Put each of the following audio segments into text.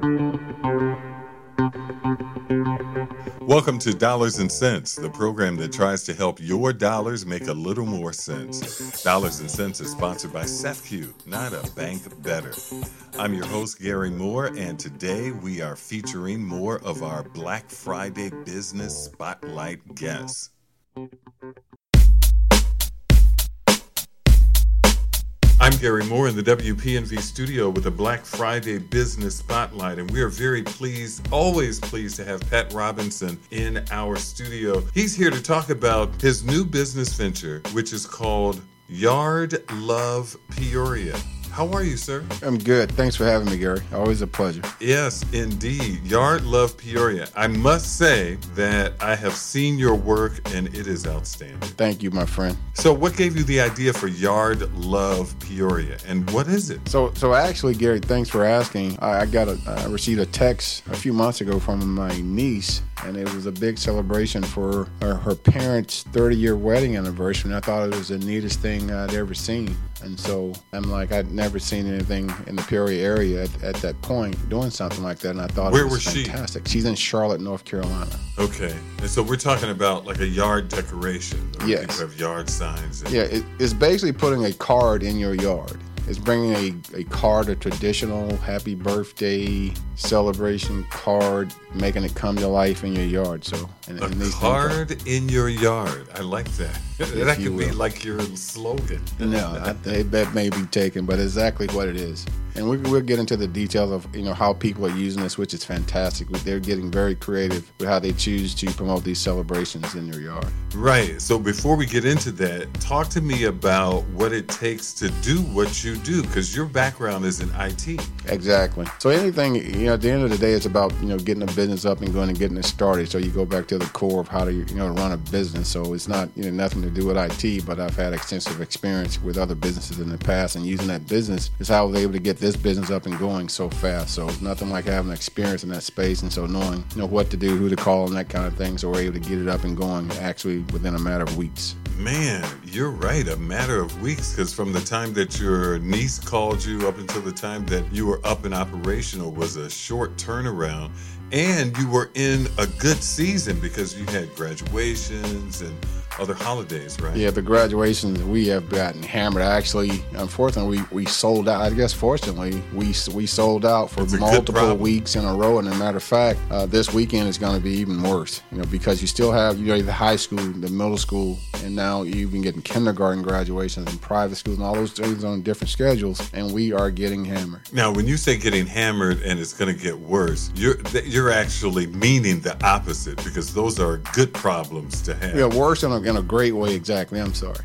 Welcome to Dollars and Cents, the program that tries to help your dollars make a little more sense. Dollars and Cents is sponsored by SEFCU, not a bank better. I'm your host, Gary Moore, and today we are featuring more of our Black Friday Business Spotlight guests. I'm Gary Moore in the WPNV studio with a Black Friday Business Spotlight, and we are very pleased, always pleased to have Pat Robinson in our studio. He's here to talk about his new business venture, which is called Yard Love Peoria. How are you, sir? I'm good. Thanks for having me, Gary. Always a pleasure. Yes, indeed. Yard Love Peoria. I must say that I have seen your work and it is outstanding. Thank you, my friend. So what gave you the idea for Yard Love Peoria and what is it? So actually, Gary, thanks for asking. I received a text a few months ago from my niece, and it was a big celebration for her parents' 30-year wedding anniversary, and I thought it was the neatest thing I'd ever seen. And so I'm like, I'd never seen anything in the Peoria area at that point doing something like that, and I thought Where it was fantastic. She's in Charlotte, North Carolina. Okay. And so we're talking about like a yard decoration. Yes. People have yard signs. It's basically putting a card in your yard. It's bringing a card, a traditional happy birthday celebration card, making it come to life in your yard. So, a card in your yard. I like that. That could be like your slogan. No, that may be taken, but exactly what it is. And we'll get into the details of how people are using this, which is fantastic. They're getting very creative with how they choose to promote these celebrations in their yard. Right. So before we get into that, talk to me about what it takes to do what you do, because your background is in IT. Exactly. So anything, at the end of the day, it's about getting a business up and going and getting it started. So you go back to the core of how to run a business. So it's not nothing to do with IT, but I've had extensive experience with other businesses in the past, and using that business is how I was able to get this business up and going so fast. So it's nothing like having experience in that space, and so knowing what to do, who to call, and that kind of thing. So we're able to get it up and going actually within a matter of weeks. Man, you're right, a matter of weeks, because from the time that your niece called you up until the time that you were up and operational was a short turnaround. And you were in a good season because you had graduations and other holidays, right? Yeah, the graduations, we have gotten hammered. Actually, unfortunately, we sold out. I guess fortunately, we sold out for multiple weeks in a row. And as a matter of fact, this weekend is going to be even worse, because you still have the high school, the middle school, and now you're even getting kindergarten graduations and private schools and all those things on different schedules, and we are getting hammered. Now, when you say getting hammered and it's going to get worse, you're actually meaning the opposite, because those are good problems to have. Yeah, worse in a great way, exactly. I'm sorry.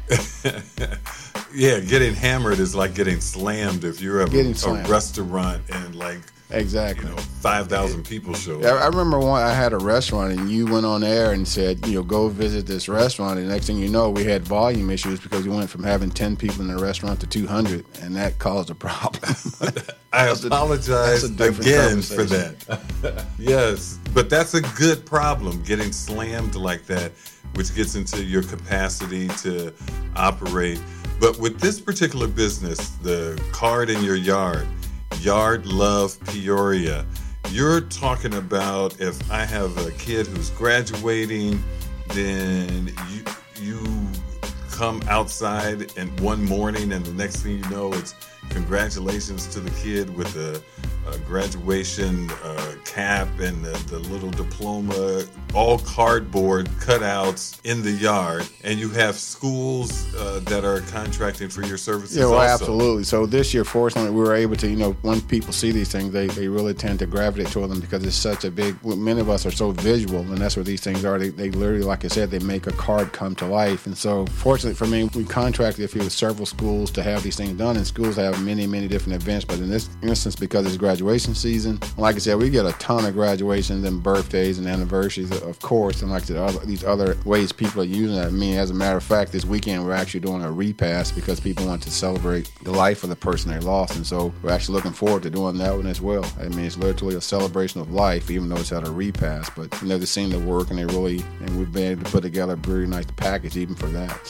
Yeah, getting hammered is like getting slammed if you're at a restaurant and exactly 5,000 people show up. up. I remember I had a restaurant and you went on air and said, go visit this restaurant. And the next thing you know, we had volume issues because we went from having 10 people in the restaurant to 200, and that caused a problem. I apologize again for that. Yes, but that's a good problem, getting slammed like that, which gets into your capacity to operate. But with this particular business, the card in your yard, Yard Love Peoria, you're talking about if I have a kid who's graduating, then you come outside and one morning and the next thing you know, it's congratulations to the kid with the graduation cap and the little diploma, all cardboard cutouts in the yard, and you have schools that are contracting for your services. Yeah, well, also. Absolutely. So this year, fortunately, we were able to, when people see these things, they really tend to gravitate toward them because it's such a big, many of us are so visual, and that's what these things are. They literally, like I said, they make a card come to life. And so fortunately for me, we contracted a few with several schools to have these things done, and schools have many, many different events. But in this instance, because it's graduation season, like I said, we get a ton of graduations and birthdays and anniversaries, of course, and like I said, these other ways people are using it. I mean, as a matter of fact, this weekend we're actually doing a repast because people want to celebrate the life of the person they lost, and so we're actually looking forward to doing that one as well. I mean, it's literally a celebration of life, even though it's at a repast, but they've seen the work and we've been able to put together a pretty nice package even for that.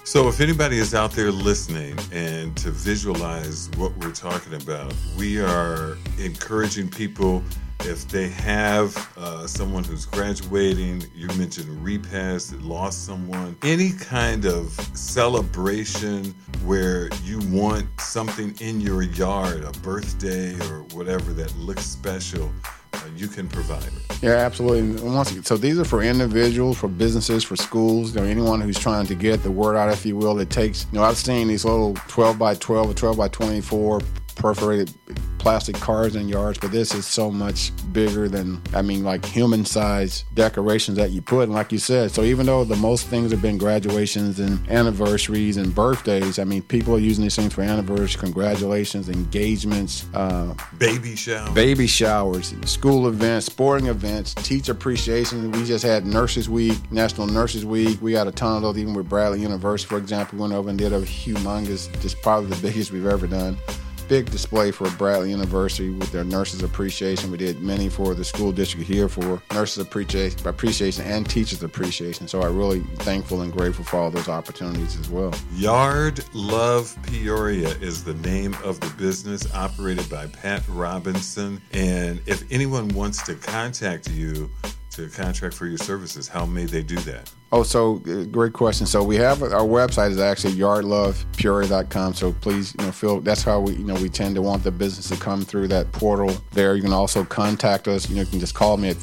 So if anybody is out there listening and to visualize what we're talking about, we are encouraging people, if they have someone who's graduating, you mentioned repass, that lost someone, any kind of celebration where you want something in your yard, a birthday or whatever that looks special, you can provide it. Yeah, absolutely. So these are for individuals, for businesses, for schools, anyone who's trying to get the word out, if you will. It takes, I've seen these little 12 by 12 or 12 by 24 perforated plastic cards in yards, but this is so much bigger than, like human-sized decorations that you put. And like you said, so even though the most things have been graduations and anniversaries and birthdays, people are using these things for anniversaries, congratulations, engagements, baby showers, school events, sporting events, teacher appreciation. We just had Nurses Week, National Nurses Week. We got a ton of those, even with Bradley University, for example. We went over and did a humongous, just probably the biggest we've ever done. Big display for Bradley University with their nurses appreciation. We did many for the school district here for nurses appreciation and teachers appreciation. So I'm really thankful and grateful for all those opportunities as well. Yard Love Peoria is the name of the business, operated by Pat Robinson. And if anyone wants to contact you to contract for your services, how may they do that? Oh, so great question. So we have our website is actually yardlovepeoria.com. So please, that's how we tend to want the business to come through that portal there. You can also contact us. You can just call me at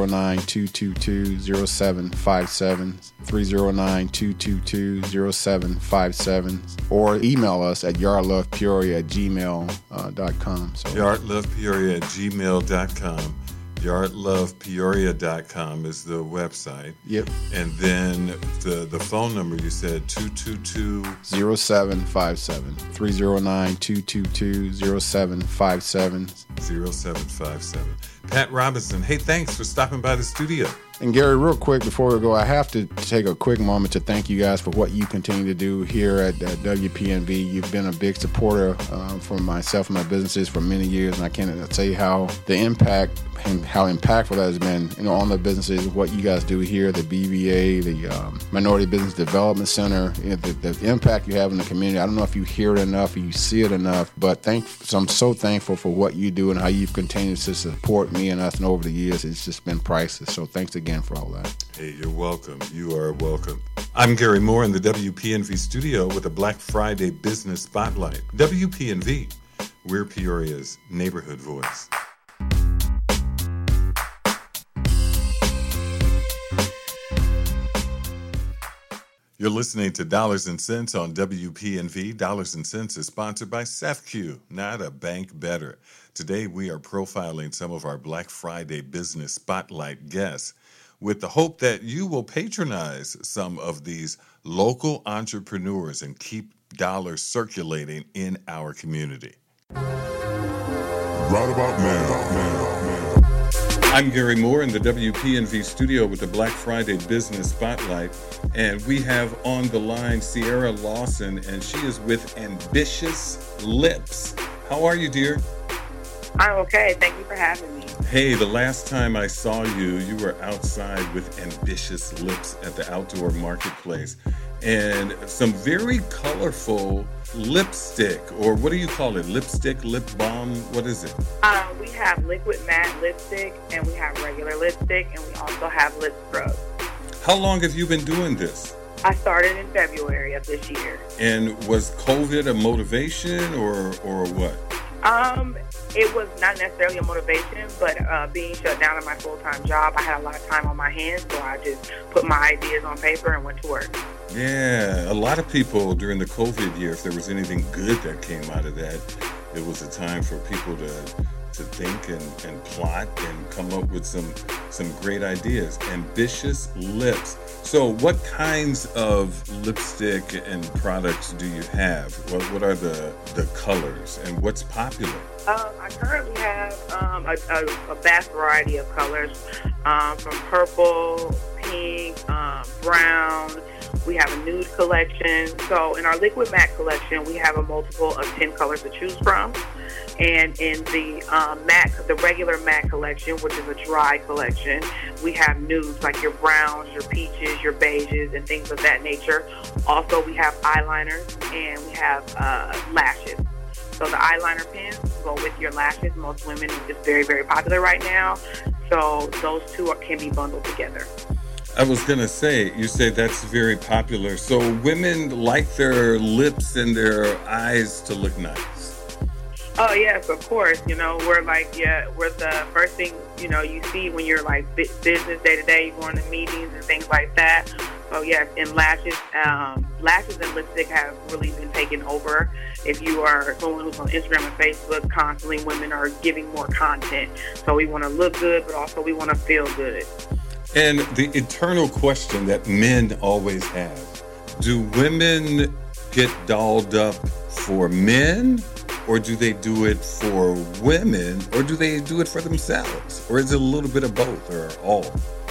309-222-0757, 309-222-0757, or email us at yardlovepeoria@gmail.com. So yardlovepeoria@gmail.com. yardlovepeoria.com is the website. Yep. And then the phone number, you said 222-0757, 309-222-0757. 0757. Pat Robinson, hey, thanks for stopping by the studio. And Gary, real quick before we go, I have to take a quick moment to thank you guys for what you continue to do here at WPNV. You've been a big supporter for myself and my businesses for many years, and I can't tell you how the impact and how impactful that has been, on the businesses, what you guys do here, the BVA, the Minority Business Development Center, the impact you have in the community. I don't know if you hear it enough or you see it enough, but I'm so thankful for what you do and how you've continued to support me and us, and over the years, it's just been priceless. So thanks again for all that. Hey, you're welcome. You are welcome. I'm Gary Moore in the WPNV studio with a Black Friday Business Spotlight. WPNV, we're Peoria's neighborhood voice. You're listening to Dollars and Cents on WPNV. Dollars and Cents is sponsored by SEFCU, not a bank better. Today, we are profiling some of our Black Friday Business Spotlight guests with the hope that you will patronize some of these local entrepreneurs and keep dollars circulating in our community. Right about now. I'm Gary Moore in the WPNV studio with the Black Friday Business Spotlight, and we have on the line Sierra Lawson, and she is with Ambitious Lips. How are you, dear? I'm okay. Thank you for having me. Hey, the last time I saw you, you were outside with Ambitious Lips at the outdoor marketplace, and some very colorful lipstick, or what do you call it? Lipstick, lip balm? What is it? We have liquid matte lipstick, and we have regular lipstick, and we also have lip scrub. How long have you been doing this? I started in February of this year. And was COVID a motivation or what? It was not necessarily a motivation, but being shut down at my full-time job, I had a lot of time on my hands, so I just put my ideas on paper and went to work. Yeah, a lot of people during the COVID year, if there was anything good that came out of that, it was a time for people to think and plot and come up with some great ideas. Ambitious Lips. So what kinds of lipstick and products do you have? What are the colors and what's popular? I currently have a vast variety of colors, from purple, pink, brown. We have a nude collection. So in our liquid matte collection, we have a multiple of 10 colors to choose from. And in the the regular matte collection, which is a dry collection, we have nudes like your browns, your peaches, your beiges, and things of that nature. Also, we have eyeliners and we have lashes. So the eyeliner pens go with your lashes. Most women, it's very, very popular right now. So those two can be bundled together. I was going to say, you say that's very popular. So women like their lips and their eyes to look nice. Oh, yes, of course. You know, we're the first thing, you know, you see when you're like business day to day, going to meetings and things like that. So, yes, and lashes and lipstick have really been taken over. If you are someone who's on Instagram and Facebook, constantly women are giving more content. So we want to look good, but also we want to feel good. And the eternal question that men always have, do women get dolled up for men, or do they do it for women, or do they do it for themselves? Or is it a little bit of both, or all?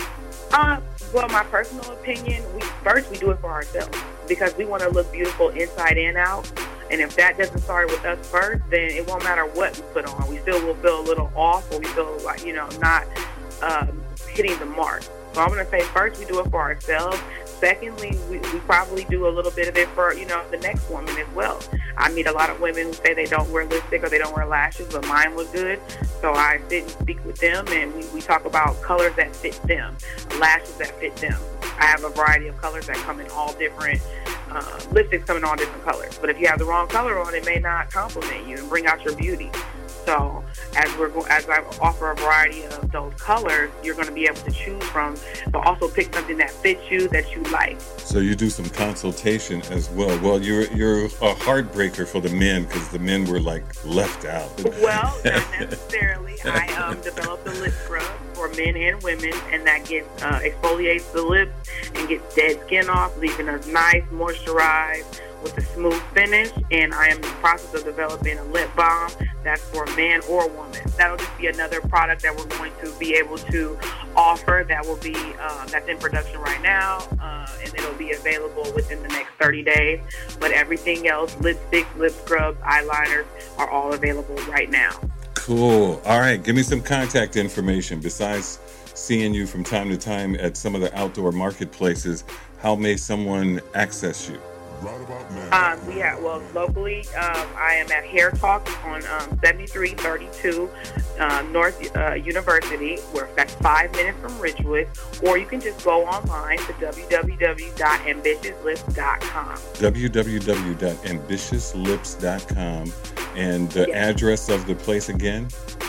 Well, my personal opinion, we do it for ourselves because we want to look beautiful inside and out. And if that doesn't start with us first, then it won't matter what we put on. We still will feel a little off, or we feel like, you know, not hitting the mark. So I'm going to say first we do it for ourselves. Secondly, we probably do a little bit of it for, you know, the next woman as well. I meet a lot of women who say they don't wear lipstick or they don't wear lashes, but mine look good. So I sit and speak with them, and we talk about colors that fit them, lashes that fit them. I have a variety of colors that come in all different, lipsticks come in all different colors. But if you have the wrong color on, it may not compliment you and bring out your beauty. So as I offer a variety of those colors, you're going to be able to choose from, but also pick something that fits you, that you like. So you do some consultation as well. Well, you're a heartbreaker for the men because the men were like left out. Well, not necessarily. I developed a lip scrub for men and women, and that exfoliates the lips and gets dead skin off, leaving us nice, moisturized, with a smooth finish. And I am in the process of developing a lip balm that's for man or woman. That'll just be another product that we're going to be able to offer that will be that's in production right now, and it'll be available within the next 30 days. But everything else, lipsticks, lip scrubs, eyeliners, are all available right now. Cool. All right, give me some contact information. Besides seeing you from time to time at some of the outdoor marketplaces, how may someone access you? Locally, I am at Hair Talk on 7332 North University. That's 5 minutes from Ridgewood. Or you can just go online to www.ambitiouslips.com. www.ambitiouslips.com. And the address of the place again?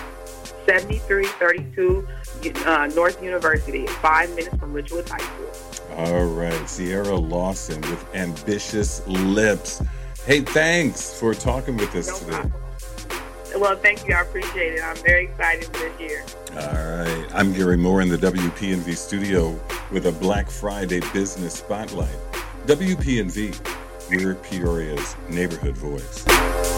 7332 North University, 5 minutes from Ridgewood High School. All right, Sierra Lawson with Ambitious Lips. Hey, thanks for talking with us today. Problem. Well, thank you. I appreciate it. I'm very excited for this year. All right. I'm Gary Moore in the WPNV studio with a Black Friday Business Spotlight. WPNV, we're Peoria's neighborhood voice.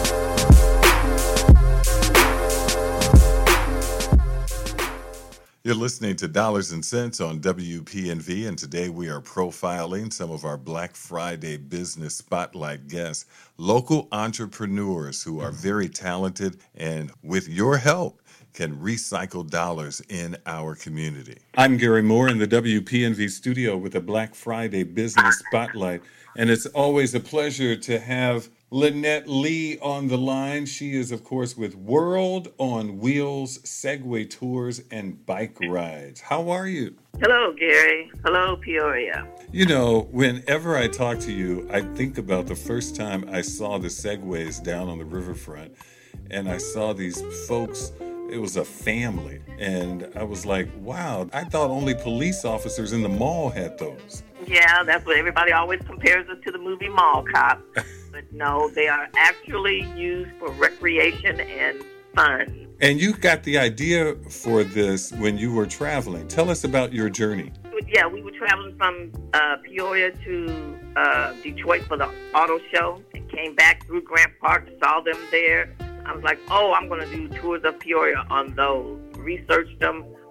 You're listening to Dollars and Cents on WPNV, and today we are profiling some of our Black Friday Business Spotlight guests, local entrepreneurs who are very talented and, with your help, can recycle dollars in our community. I'm Gary Moore in the WPNV studio with a Black Friday Business Spotlight, and it's always a pleasure to have Lynette Lee on the line. She is, of course, with World on Wheels, Segway Tours, and Bike Rides. How are you? Hello, Gary. Hello, Peoria. You know, whenever I talk to you, I think about the first time I saw the Segways down on the riverfront, and I saw these folks. It was a family, and I was like, wow, I thought only police officers in the mall had those. Yeah, that's what everybody always compares it to, the movie Mall Cop. But no, they are actually used for recreation and fun. And you got the idea for this when you were traveling. Tell us about your journey. Yeah, we were traveling from Peoria to Detroit for the auto show and came back through Grant Park, saw them there. I was like, I'm going to do tours of Peoria on those. Researched them,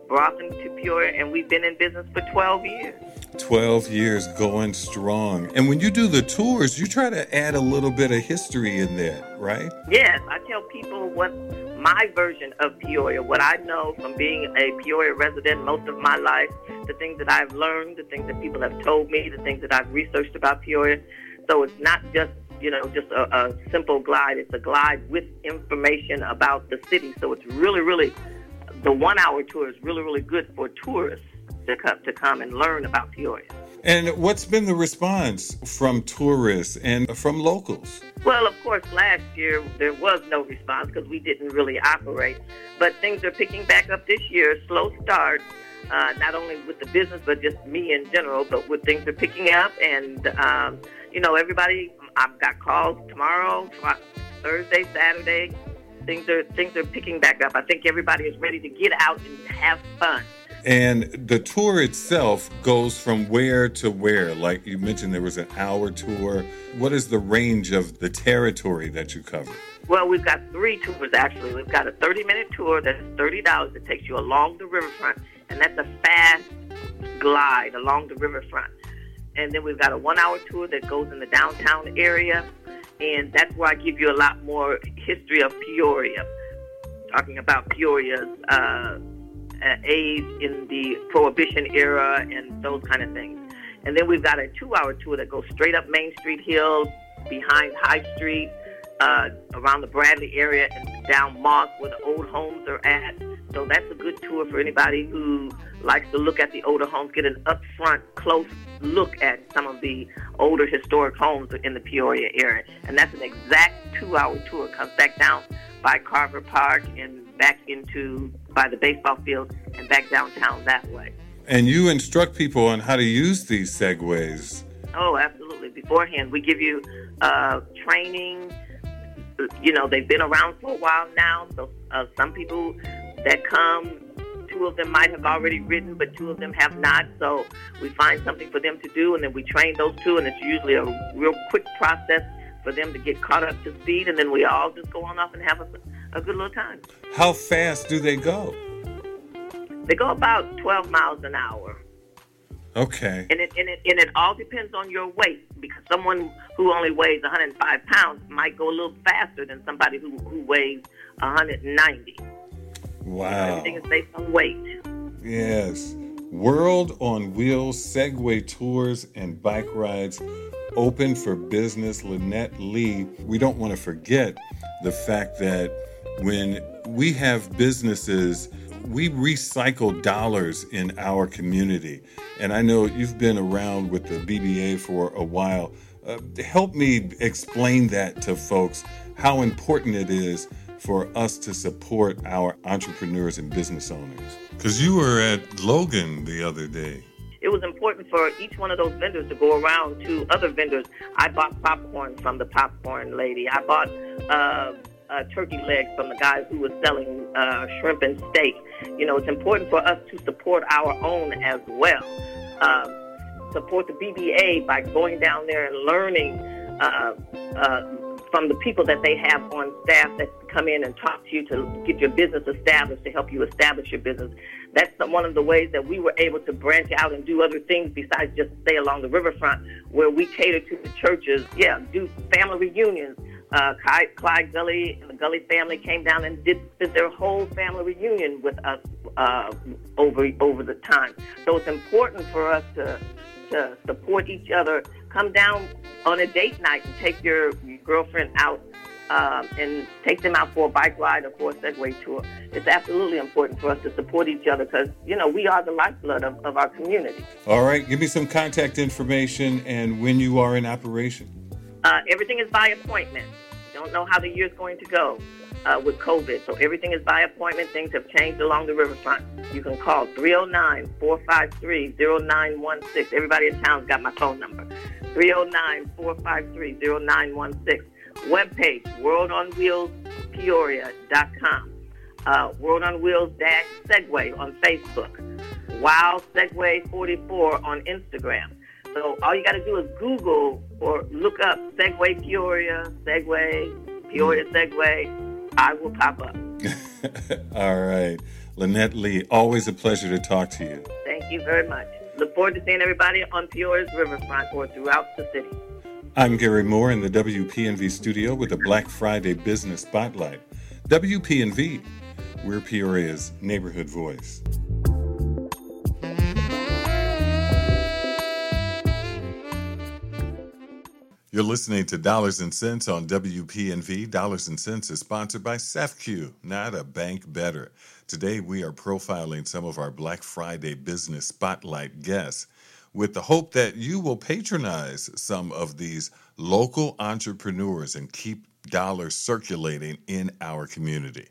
brought them to Peoria, and we've been in business for 12 years. 12 years going strong. And when you do the tours, you try to add a little bit of history in there, right? Yes, I tell people what my version of Peoria, what I know from being a Peoria resident most of my life, the things that I've learned, the things that people have told me, the things that I've researched about Peoria. So it's not just, just a simple glide. It's a glide with information about the city. So it's really, really, the 1 hour tour is really, really good for tourists to come and learn about Peoria. And what's been the response from tourists and from locals? Well, of course, last year there was no response because we didn't really operate. But things are picking back up this year. Slow start, not only with the business, but just me in general. But with things are picking up, and everybody. I've got calls tomorrow, Thursday, Saturday. Things are picking back up. I think everybody is ready to get out and have fun. And the tour itself goes from where to where? Like you mentioned, there was an hour tour. What is the range of the territory that you cover? Well, we've got 3 tours, actually. We've got a 30-minute tour that's $30. It takes you along the riverfront, and that's a fast glide along the riverfront. And then we've got a 1 hour tour that goes in the downtown area, and that's where I give you a lot more history of Peoria, talking about Peoria's age in the Prohibition era and those kind of things. And then we've got a 2 hour tour that goes straight up Main Street Hill, behind High Street, around the Bradley area, and down Moss where the old homes are at. So that's a good tour for anybody who likes to look at the older homes, get an upfront, close look at some of the older historic homes in the Peoria area. And that's an exact 2 hour tour. It comes back down by Carver Park and back by the baseball field and back downtown that way. And you instruct people on how to use these segways. Oh, absolutely. Beforehand, we give you training. They've been around for a while now. So some people that come, 2 of them might have already ridden, but 2 of them have not. So we find something for them to do, and then we train those 2, and it's usually a real quick process for them to get caught up to speed, and then we all just go on off and have a good little time. How fast do they go? They go about 12 miles an hour. Okay. And it all depends on your weight, because someone who only weighs 105 pounds might go a little faster than somebody who weighs 190. Wow. Everything is based on weight. Yes. World on Wheels Segway Tours and Bike Rides open for business. Lynette Lee, we don't want to forget the fact that when we have businesses, we recycle dollars in our community. And I know you've been around with the BBA for a while. Help me explain that to folks, how important it is for us to support our entrepreneurs and business owners. Because you were at Logan the other day. It was important for each one of those vendors to go around to other vendors. I bought popcorn from the popcorn lady. I bought turkey legs from the guy who was selling shrimp and steak. It's important for us to support our own as well. Support the BBA by going down there and learning from the people that they have on staff that come in and talk to you to get your business established, to help you establish your business. That's one of the ways that we were able to branch out and do other things besides just stay along the riverfront, where we cater to the churches. Yeah, do family reunions. Clyde Gully and the Gully family came down and did their whole family reunion with us over the time. So it's important for us to support each other. Come down on a date night and take your girlfriend out and take them out for a bike ride or for a Segway tour. It's absolutely important for us to support each other because, we are the lifeblood of our community. All right. Give me some contact information and when you are in operation. Everything is by appointment. Don't know how the year's going to go with COVID, so everything is by appointment. Things have changed along the riverfront. You can call 309-453-0916. Everybody in town's got my phone number. 309-453-0916. Webpage, worldonwheelspeoria.com. World on Wheels Segway on Facebook. Wow Segway 44 on Instagram. So all you got to do is Google or look up Segway Peoria, Segway, Peoria Segway. I will pop up. All right. Lynette Lee, always a pleasure to talk to you. Thank you very much. Look forward to seeing everybody on Peoria's riverfront or throughout the city. I'm Gary Moore in the WPNV studio with a Black Friday Business Spotlight. WPNV, we're Peoria's neighborhood voice. You're listening to Dollars and Cents on WPNV. Dollars and Cents is sponsored by SEFCU, not a bank better. Today we are profiling some of our Black Friday Business Spotlight guests with the hope that you will patronize some of these local entrepreneurs and keep dollars circulating in our community.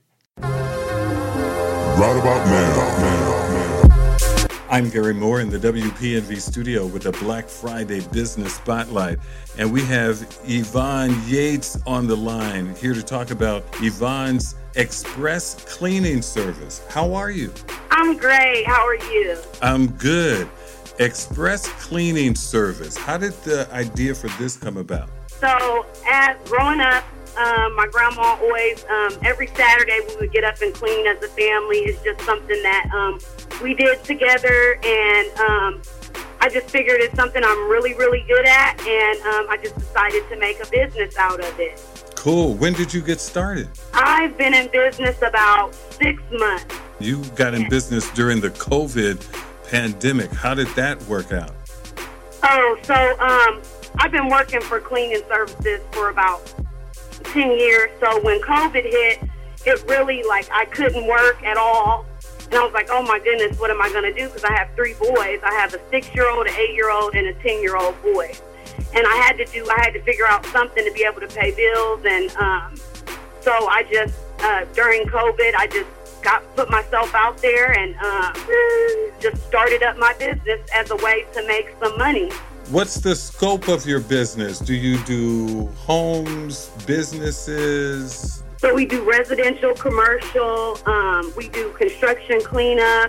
Right about now. I'm Gary Moore in the WPNV studio with the Black Friday Business Spotlight, and we have Yvonne Yates on the line here to talk about Yvonne's Express Cleaning Service. How are you? I'm great. How are you? I'm good. Express Cleaning Service. How did the idea for this come about? So, as growing up, my grandma always, every Saturday we would get up and clean as a family. It's just something that we did together, and I just figured it's something I'm really, really good at, and I just decided to make a business out of it. Cool. When did you get started? I've been in business about 6 months. You got in business during the COVID pandemic. How did that work out? Oh, so I've been working for cleaning services for about 10 years. So when COVID hit, it really, I couldn't work at all. And I was like, oh my goodness, what am I going to do? Because I have 3 boys. I have a 6-year-old, an 8-year-old, and a 10-year-old boy. And I had to figure out something to be able to pay bills. And so I just, during COVID, I just put myself out there and just started up my business as a way to make some money. What's the scope of your business? Do you do homes, businesses? So we do residential, commercial, we do construction cleanup,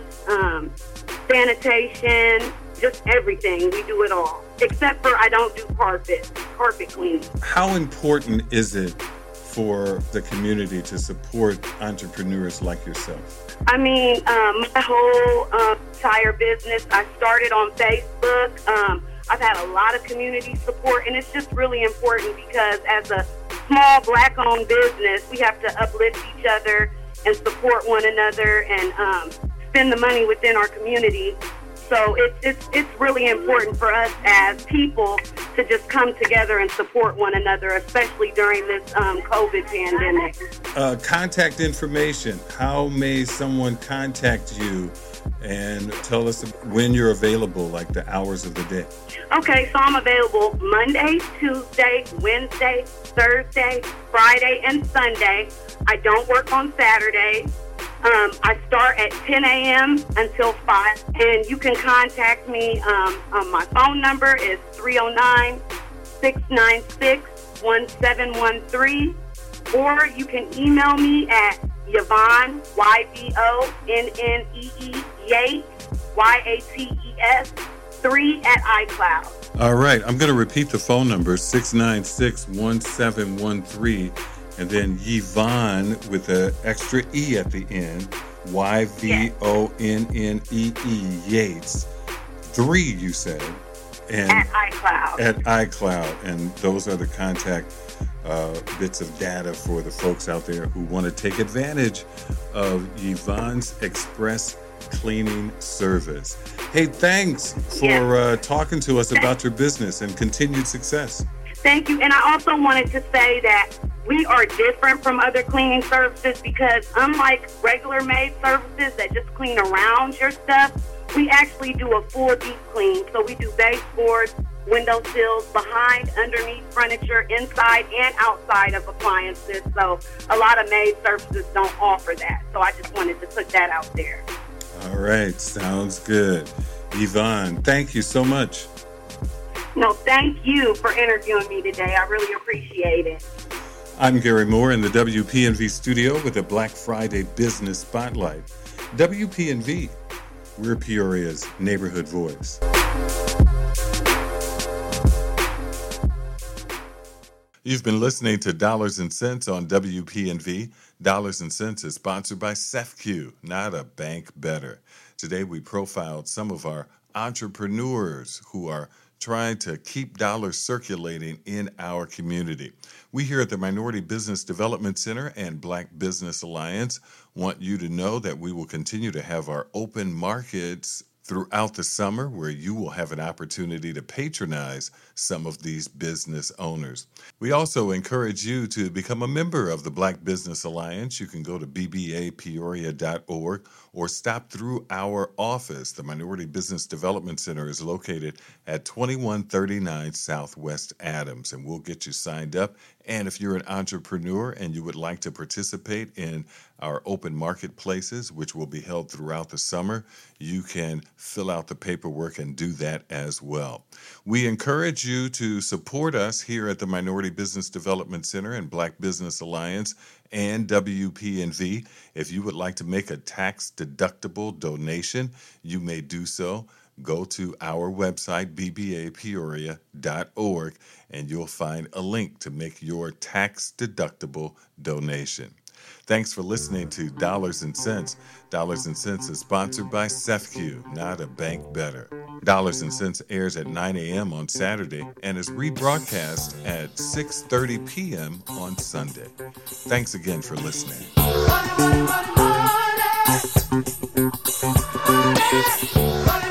sanitation, just everything. We do it all. Except for I don't do carpet cleaning. How important is it for the community to support entrepreneurs like yourself? I mean, my whole entire business, I started on Facebook. I've had a lot of community support, and it's just really important because as a small Black-owned business, we have to uplift each other and support one another and spend the money within our community. So it's really important for us as people to just come together and support one another, especially during this COVID pandemic. Contact information. How may someone contact you and tell us when you're available, like the hours of the day? Okay, so I'm available Monday, Tuesday, Wednesday, Thursday, Friday, and Sunday. I don't work on Saturdays. I start at 10 a.m. until 5, and you can contact me. My phone number is 309-696-1713, or you can email me at Yvonne, YVONNEE, Yates, YATES, 3 at iCloud. All right, I'm going to repeat the phone number, 696-1713. And then Yvonne with an extra E at the end, YVONNEE, Yates. 3, you said. And at iCloud. At iCloud. And those are the contact bits of data for the folks out there who want to take advantage of Yvonne's Express Cleaning Service. Hey, thanks for talking to us about your business and continued success. Thank you. And I also wanted to say that we are different from other cleaning services because unlike regular maid services that just clean around your stuff, we actually do a full deep clean. So we do baseboards, window sills, behind, underneath furniture, inside and outside of appliances. So a lot of maid services don't offer that. So I just wanted to put that out there. All right. Sounds good. Yvonne, thank you so much. No, thank you for interviewing me today. I really appreciate it. I'm Gary Moore in the WPNV studio with a Black Friday Business Spotlight. WPNV, we're Peoria's neighborhood voice. You've been listening to Dollars and Cents on WPNV. Dollars and Cents is sponsored by CEFCU, not a bank better. Today we profiled some of our entrepreneurs who are trying to keep dollars circulating in our community. We here at the Minority Business Development Center and Black Business Alliance want you to know that we will continue to have our open markets throughout the summer, where you will have an opportunity to patronize some of these business owners. We also encourage you to become a member of the Black Business Alliance. You can go to bbapeoria.org or stop through our office. The Minority Business Development Center is located at 2139 Southwest Adams, and we'll get you signed up. And if you're an entrepreneur and you would like to participate in our open marketplaces, which will be held throughout the summer, you can fill out the paperwork and do that as well. We encourage you to support us here at the Minority Business Development Center and Black Business Alliance and WPNV. If you would like to make a tax-deductible donation, you may do so. Go to our website, bbapeoria.org, and you'll find a link to make your tax-deductible donation. Thanks for listening to Dollars and Cents. Dollars and Cents is sponsored by CEFCU, not a bank better. Dollars and Cents airs at 9 a.m. on Saturday and is rebroadcast at 6:30 p.m. on Sunday. Thanks again for listening. Money, money, money, money.